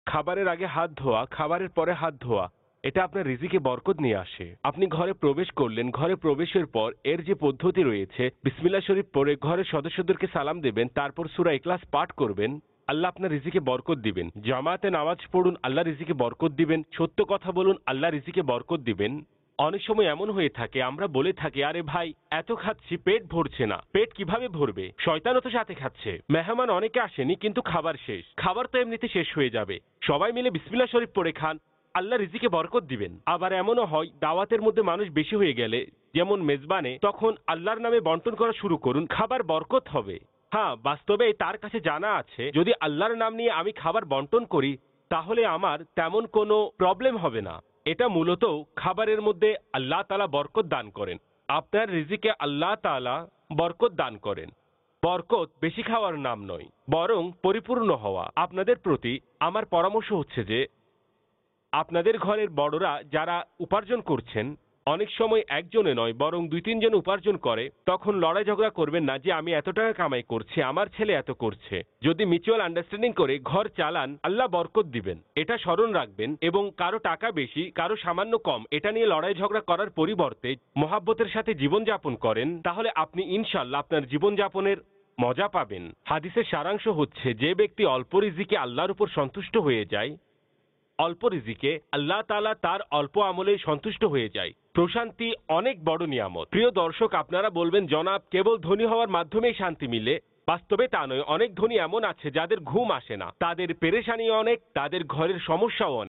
খাবারের আগে হাত ধোয়া, খাবারের পরে হাত ধোয়া, এটা আপনার রিজিকে বরকত নিয়ে আসে। আপনি ঘরে প্রবেশ করলেন, ঘরে প্রবেশের পর এর যে পদ্ধতি রয়েছে, বিসমিল্লাহ শরীফ পড়ে ঘরের সদস্যদেরকে সালাম দেবেন, তারপর সূরা ইখলাস পাঠ করবেন, আল্লাহ আপনার রিজিকে বরকত দিবেন। জামাতে নামাজ পড়ুন, আল্লাহ রিজিকে বরকত দিবেন। সত্য কথা বলুন, আল্লাহ রিজিকে বরকত দিবেন। অনেক সময় এমন হয়ে থাকে, আমরা বলে থাকি, আরে ভাই এত খাচ্ছি পেট ভরছে না। পেট কিভাবে ভরবে? শয়তানও তো সাথে খাচ্ছে। মেহমান অনেকে আসেনি, কিন্তু খাবার শেষ। খাবার তো এমনিতে শেষ হয়ে যাবে। সবাই মিলে বিসমিল্লাহ শরীফ পড়ে খান, আল্লাহ রিজিকে বরকত দিবেন। আবার এমনও হয় দাওয়াতের মধ্যে মানুষ বেশি হয়ে গেলে, যেমন মেজবানে, তখন আল্লাহর নামে বন্টন করা শুরু করুন, খাবার বরকত হবে। হ্যাঁ, বাস্তবে তার কাছে জানা আছে, যদি আল্লাহর নাম নিয়ে আমি খাবার বন্টন করি, তাহলে আমার তেমন কোনো প্রবলেম হবে না। এটা মূলত খাবারের মধ্যে আল্লাহ তাআলা বরকত দান করেন। আপনার রিজিকে আল্লাহ তাআলা বরকত দান করেন। বরকত বেশি খাওয়ার নাম নয়, বরং পরিপূর্ণ হওয়া। আপনাদের প্রতি আমার পরামর্শ হচ্ছে যে, আপনাদের ঘরের বড়রা যারা উপার্জন করছেন, অনেক সময় একজনে নয় বরং দুই তিনজন উপার্জন করে, তখন লড়াই ঝগড়া করবেন না যে আমি এত টাকা কামাই করছি, আমার ছেলে এত করছে। যদি মিউচুয়াল আন্ডারস্ট্যান্ডিং করে ঘর চালান, আল্লাহ বরকত দিবেন, এটা স্মরণ রাখবেন। এবং কারো টাকা বেশি, কারো সামান্য কম, এটা নিয়ে লড়াই ঝগড়া করার পরিবর্তে মহাব্বতের সাথে জীবনযাপন করেন, তাহলে আপনি ইনশাল্লাহ আপনার জীবনযাপনের মজা পাবেন। হাদিসের সারাংশ হচ্ছে, যে ব্যক্তি অল্প রিজিকে আল্লাহর উপর সন্তুষ্ট হয়ে যায়, অল্প রিজিকে আল্লাহ তাআলা তার অল্প আমলে সন্তুষ্ট হয়ে যায়। প্রশান্তি অনেক বড় নিয়ামত। প্রিয় দর্শক, আপনারা বলবেন, জনাব কেবল ধনী হওয়ার মাধ্যমেই শান্তি মিলে। বাস্তবে তা নয়। অনেক ধনী এমন আছে যাদের ঘুম আসে না, তাদের পেরেশানি অনেক, তাদের ঘরের সমস্যাও অনেক।